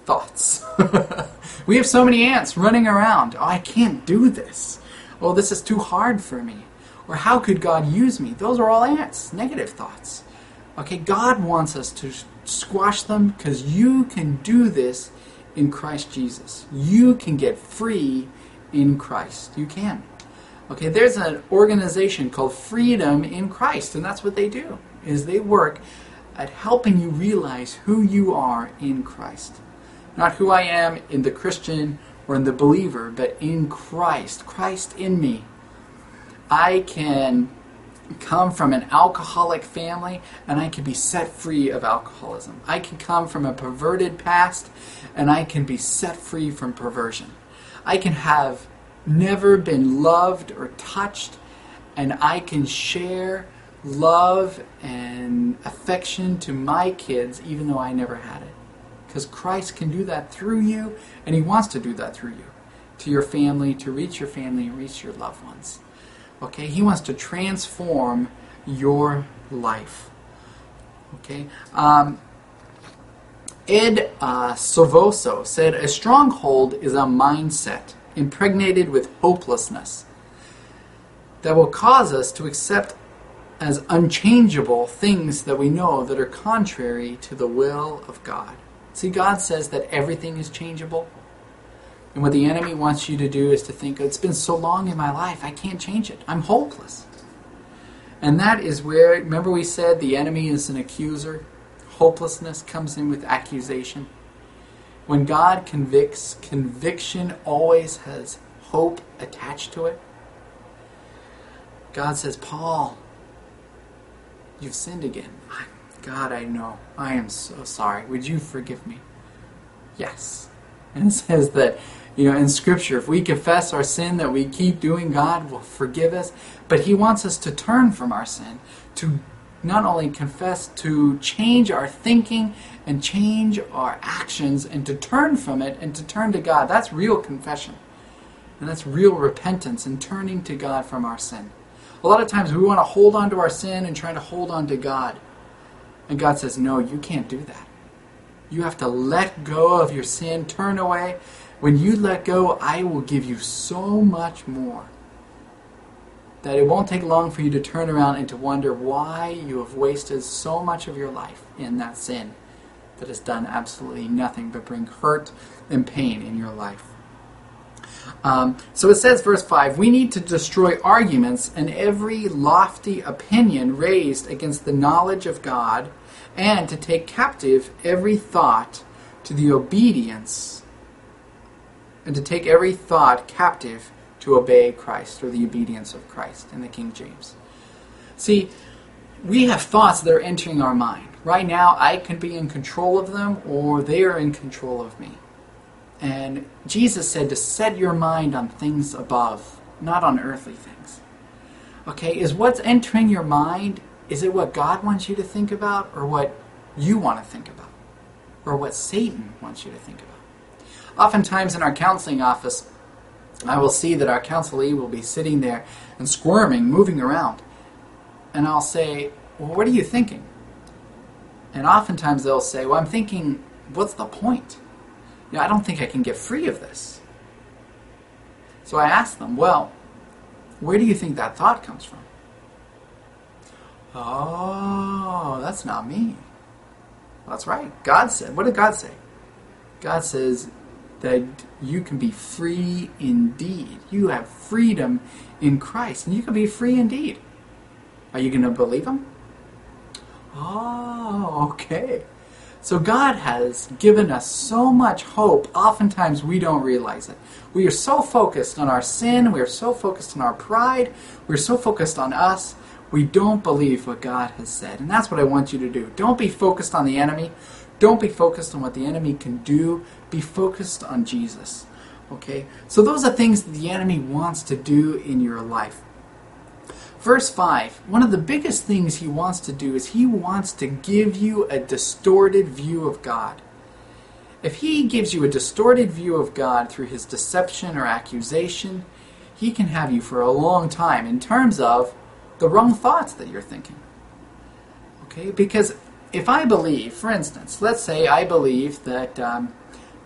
S1: thoughts. We have so many ants running around. Oh, I can't do this. Oh, this is too hard for me. Or how could God use me? Those are all ants, negative thoughts. Okay, God wants us to squash them because you can do this in Christ Jesus. You can get free in Christ. You can. Okay, there's an organization called Freedom in Christ, and that's what they do, is they work at helping you realize who you are in Christ. Not who I am in the Christian or in the believer, but in Christ. Christ in me. I can come from an alcoholic family and I can be set free of alcoholism. I can come from a perverted past and I can be set free from perversion. I can have never been loved or touched and I can share love and affection to my kids even though I never had it. Because Christ can do that through you and He wants to do that through you. To your family, to reach your family and reach your loved ones. Okay, He wants to transform your life. Okay, um, Ed uh, Sovoso said, a stronghold is a mindset impregnated with hopelessness that will cause us to accept as unchangeable things that we know that are contrary to the will of God. See, God says that everything is changeable. And what the enemy wants you to do is to think, it's been so long in my life, I can't change it. I'm hopeless. And that is where, remember we said the enemy is an accuser. Hopelessness comes in with accusation. When God convicts, conviction always has hope attached to it. God says, Paul, you've sinned again. God, I know. I am so sorry. Would you forgive me? Yes. And it says that, you know, in Scripture, if we confess our sin that we keep doing, God will forgive us. But He wants us to turn from our sin, to not only confess, to change our thinking and change our actions and to turn from it and to turn to God. That's real confession. And that's real repentance and turning to God from our sin. A lot of times we want to hold on to our sin and try to hold on to God. And God says, no, you can't do that. You have to let go of your sin, turn away. When you let go, I will give you so much more that it won't take long for you to turn around and to wonder why you have wasted so much of your life in that sin that has done absolutely nothing but bring hurt and pain in your life. Um, so it says, verse five, we need to destroy arguments and every lofty opinion raised against the knowledge of God, and to take captive every thought to the obedience, and to take every thought captive to obey Christ, or the obedience of Christ in the King James. See, we have thoughts that are entering our mind. Right now, I can be in control of them, or they are in control of me. And Jesus said to set your mind on things above, not on earthly things. Okay, is what's entering your mind, is it what God wants you to think about, or what you want to think about? Or what Satan wants you to think about? Oftentimes in our counseling office, I will see that our counselee will be sitting there and squirming, moving around. And I'll say, well, what are you thinking? And oftentimes they'll say, well, I'm thinking, what's the point? You know, I don't think I can get free of this. So I ask them, well, where do you think that thought comes from? Oh, that's not me. That's right. God said, what did God say? God says that you can be free indeed. You have freedom in Christ, and you can be free indeed. Are you going to believe Him? Oh, okay. So God has given us so much hope. Oftentimes we don't realize it. We are so focused on our sin. We are so focused on our pride. We're so focused on us. We don't believe what God has said. And that's what I want you to do. Don't be focused on the enemy. Don't be focused on what the enemy can do. Be focused on Jesus. Okay? So those are things that the enemy wants to do in your life. Verse five, one of the biggest things he wants to do is he wants to give you a distorted view of God. If he gives you a distorted view of God through his deception or accusation, he can have you for a long time in terms of the wrong thoughts that you're thinking. Okay? Because if I believe, for instance, let's say I believe that um,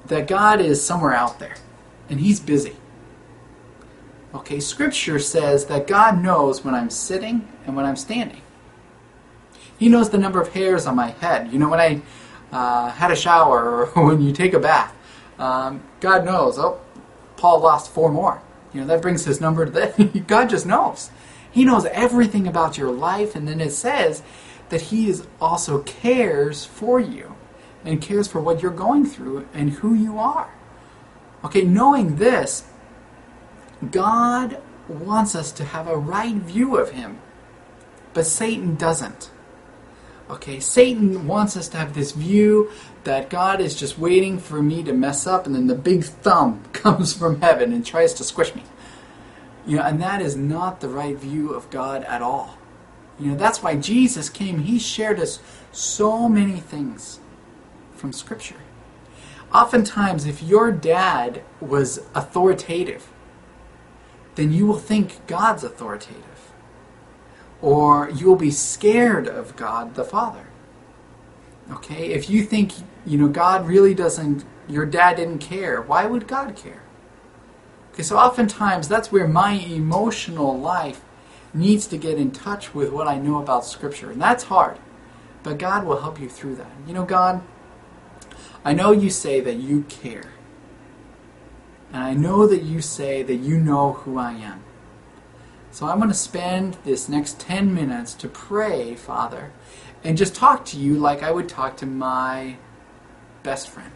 S1: that God is somewhere out there, and He's busy. Okay, Scripture says that God knows when I'm sitting and when I'm standing. He knows the number of hairs on my head. You know, when I uh, had a shower or when you take a bath, um, God knows, oh, Paul lost four more. You know, that brings his number to that. God just knows. He knows everything about your life, and then it says that He is also cares for you and cares for what you're going through and who you are. Okay, knowing this, God wants us to have a right view of Him, but Satan doesn't. Okay, Satan wants us to have this view that God is just waiting for me to mess up, and then the big thumb comes from heaven and tries to squish me. You know, and that is not the right view of God at all. You know, that's why Jesus came. He shared us so many things from Scripture. Oftentimes, if your dad was authoritative, then you will think God's authoritative. Or you will be scared of God the Father. Okay? If you think, you know, God really doesn't, your dad didn't care, why would God care? Okay, so oftentimes that's where my emotional life needs to get in touch with what I know about Scripture. And that's hard. But God will help you through that. You know, God, I know you say that you care. And I know that you say that you know who I am. So I'm going to spend this next ten minutes to pray, Father, and just talk to you like I would talk to my best friend.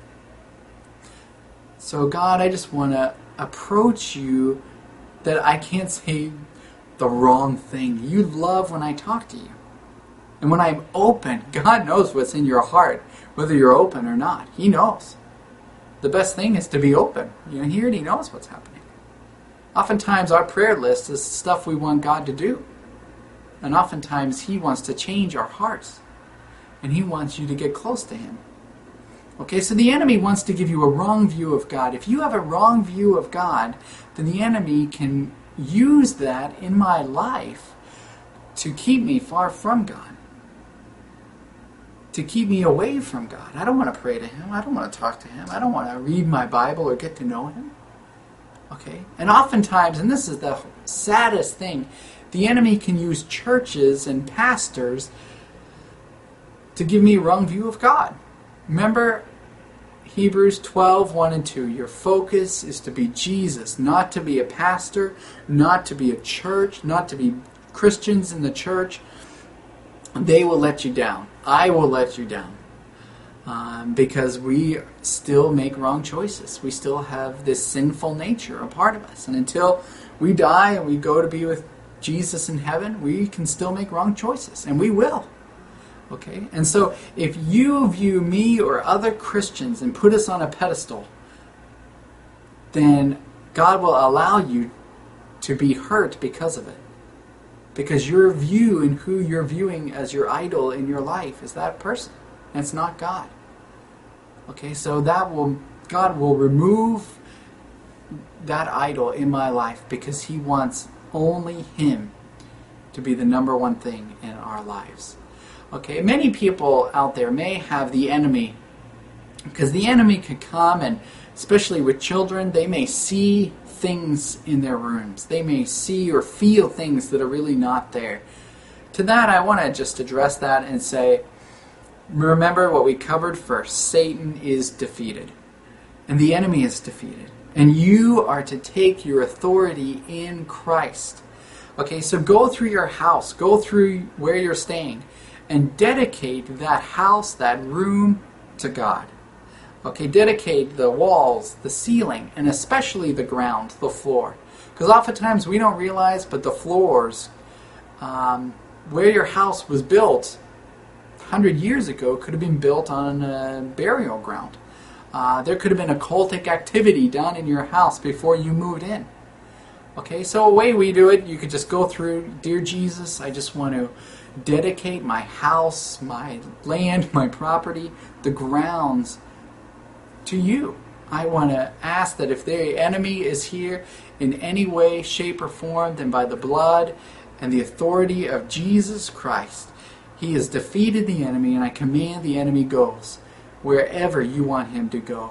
S1: So God, I just want to approach you that I can't say the wrong thing. You love when I talk to you. And when I'm open, God knows what's in your heart, whether you're open or not. He knows. The best thing is to be open. You know, He already knows what's happening. Oftentimes our prayer list is stuff we want God to do. And oftentimes He wants to change our hearts. And He wants you to get close to Him. Okay, so the enemy wants to give you a wrong view of God. If you have a wrong view of God, then the enemy can use that in my life to keep me far from God. To keep me away from God. I don't want to pray to Him. I don't want to talk to Him. I don't want to read my Bible or get to know Him. Okay? And oftentimes, and this is the saddest thing, the enemy can use churches and pastors to give me a wrong view of God. Remember Hebrews twelve, one and two. Your focus is to be Jesus, not to be a pastor, not to be a church, not to be Christians in the church. They will let you down. I will let you down. Um, because we still make wrong choices. We still have this sinful nature a part of us. And until we die and we go to be with Jesus in heaven, we can still make wrong choices. And we will. Okay? And so if you view me or other Christians and put us on a pedestal, then God will allow you to be hurt because of it. Because your view and who you're viewing as your idol in your life is that person. And it's not God. Okay, so that will, God will remove that idol in my life because He wants only Him to be the number one thing in our lives. Okay, many people out there may have the enemy, because the enemy could come, and especially with children, they may see things in their rooms. They may see or feel things that are really not there. To that, I want to just address that and say, remember what we covered first. Satan is defeated. And the enemy is defeated. And you are to take your authority in Christ. Okay, so go through your house. Go through where you're staying. And dedicate that house, that room to God. Okay, dedicate the walls, the ceiling, and especially the ground, the floor. Because oftentimes we don't realize, but the floors, um, where your house was built one hundred years ago could have been built on a burial ground. Uh, there could have been occultic activity done in your house before you moved in. Okay, so a way we do it, you could just go through, Dear Jesus, I just want to dedicate my house, my land, my property, the grounds to you. I want to ask that if the enemy is here in any way, shape, or form, then by the blood and the authority of Jesus Christ, He has defeated the enemy, and I command the enemy goes wherever you want him to go.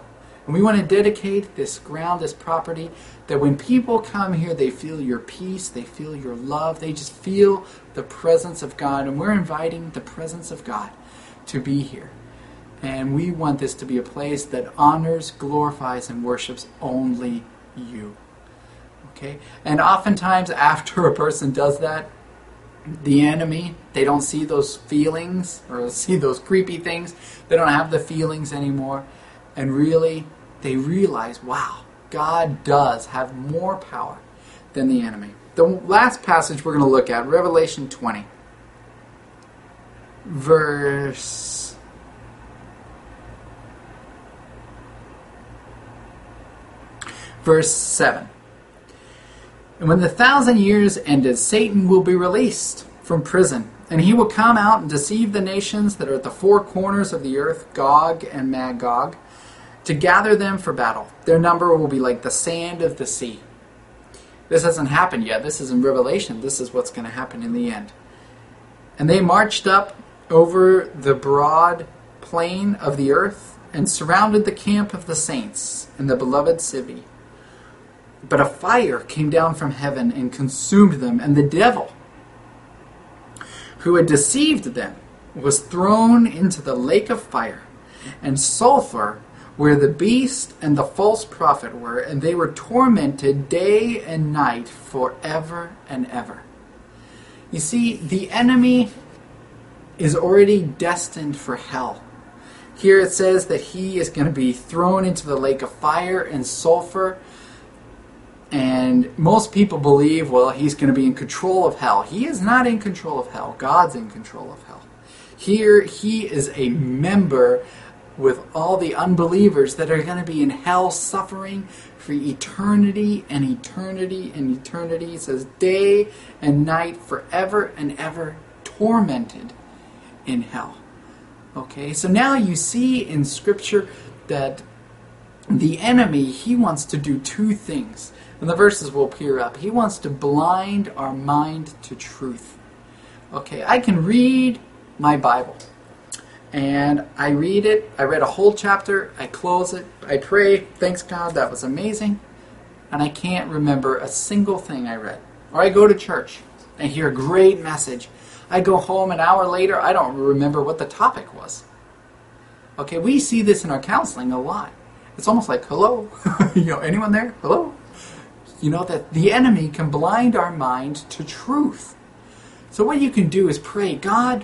S1: And we want to dedicate this ground, this property, that when people come here, they feel your peace, they feel your love, they just feel the presence of God. And we're inviting the presence of God to be here. And we want this to be a place that honors, glorifies, and worships only you. Okay? And oftentimes after a person does that, the enemy, they don't see those feelings or see those creepy things. They don't have the feelings anymore. And really, they realize, wow, God does have more power than the enemy. The last passage we're going to look at, Revelation twenty, verse verse seven. And when the thousand years ended, Satan will be released from prison, and he will come out and deceive the nations that are at the four corners of the earth, Gog and Magog, to gather them for battle. Their number will be like the sand of the sea. This hasn't happened yet. This is in Revelation. This is what's going to happen in the end. And they marched up over the broad plain of the earth and surrounded the camp of the saints in the beloved city. But a fire came down from heaven and consumed them, and the devil, who had deceived them, was thrown into the lake of fire and sulfur, where the beast and the false prophet were, and they were tormented day and night forever and ever. You see, the enemy is already destined for hell. Here it says that he is going to be thrown into the lake of fire and sulfur. And most people believe, well, he's going to be in control of hell. He is not in control of hell. God's in control of hell. Here, he is a member with all the unbelievers that are going to be in hell suffering for eternity and eternity and eternity. It says day and night, forever and ever, tormented in hell. Okay, so now you see in Scripture that the enemy, he wants to do two things. And the verses will appear up. He wants to blind our mind to truth. Okay, I can read my Bible. And I read it. I read a whole chapter. I close it. I pray. Thanks God, that was amazing. And I can't remember a single thing I read. Or I go to church and hear a great message. I go home an hour later. I don't remember what the topic was. Okay, we see this in our counseling a lot. It's almost like, hello? you know, anyone there? Hello? You know, that the enemy can blind our mind to truth. So what you can do is pray, God,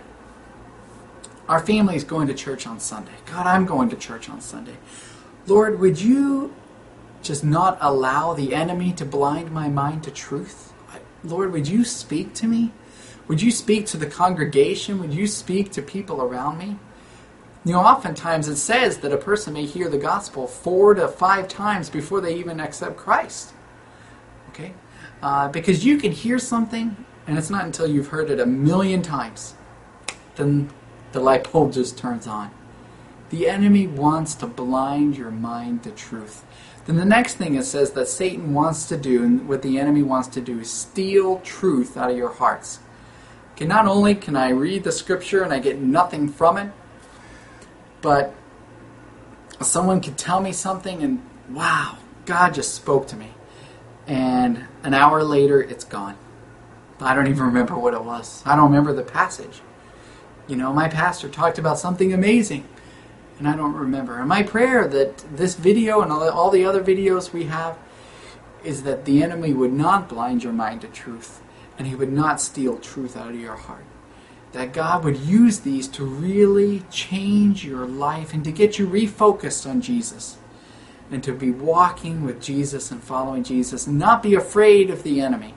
S1: our family is going to church on Sunday. God, I'm going to church on Sunday. Lord, would you just not allow the enemy to blind my mind to truth? Lord, would you speak to me? Would you speak to the congregation? Would you speak to people around me? You know, oftentimes it says that a person may hear the gospel four to five times before they even accept Christ. Okay? Uh, because you can hear something, and it's not until you've heard it a million times, then the light bulb just turns on. The enemy wants to blind your mind to truth. Then the next thing it says that Satan wants to do, and what the enemy wants to do, is steal truth out of your hearts. Okay, not only can I read the Scripture and I get nothing from it, but someone could tell me something and, wow, God just spoke to me. And an hour later, it's gone. I don't even remember what it was. I don't remember the passage. You know, my pastor talked about something amazing, and I don't remember. And my prayer that this video and all the other videos we have is that the enemy would not blind your mind to truth, and he would not steal truth out of your heart. That God would use these to really change your life and to get you refocused on Jesus. And to be walking with Jesus and following Jesus and not be afraid of the enemy.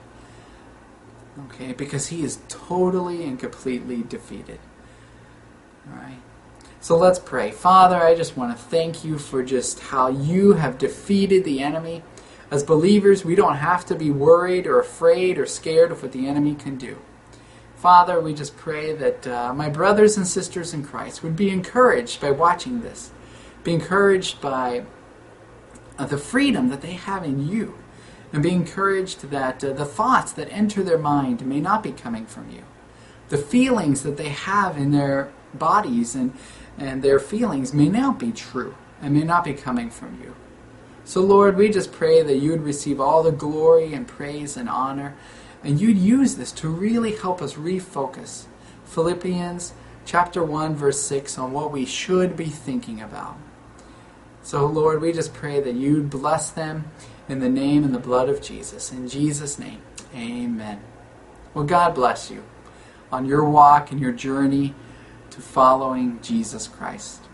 S1: Okay, because he is totally and completely defeated. Alright. So let's pray. Father, I just want to thank you for just how you have defeated the enemy. As believers, we don't have to be worried or afraid or scared of what the enemy can do. Father, we just pray that uh, my brothers and sisters in Christ would be encouraged by watching this. Be encouraged by Uh, the freedom that they have in you, and be encouraged that uh, the thoughts that enter their mind may not be coming from you. The feelings that they have in their bodies and, and their feelings may not be true. and may not be coming from you. So Lord, we just pray that you would receive all the glory and praise and honor, and you'd use this to really help us refocus Philippians chapter one, verse six, on what we should be thinking about. So Lord, we just pray that you'd bless them in the name and the blood of Jesus. In Jesus' name, amen. Well, God bless you on your walk and your journey to following Jesus Christ.